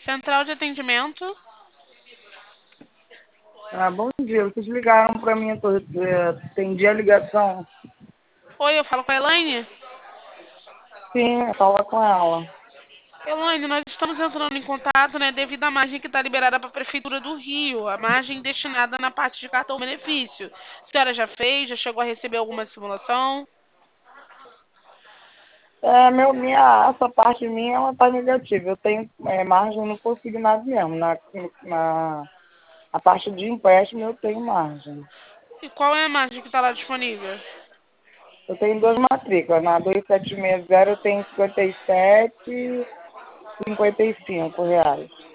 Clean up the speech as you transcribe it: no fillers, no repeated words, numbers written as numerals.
Central de atendimento. Ah, bom dia. Vocês ligaram para mim, atendi a ligação. Oi, eu falo com a Elaine? Sim, fala com ela. Elaine, nós estamos entrando em contato, né, devido à margem que está liberada para a Prefeitura do Rio, a margem destinada na parte de cartão-benefício. A senhora já fez? Já chegou a receber alguma simulação? Essa parte minha, ela tá negativa. Eu tenho margem no consignado mesmo. Na parte de empréstimo eu tenho margem. E qual é a margem que está lá disponível? Eu tenho duas matrículas. Na 2760 eu tenho 57,55 reais.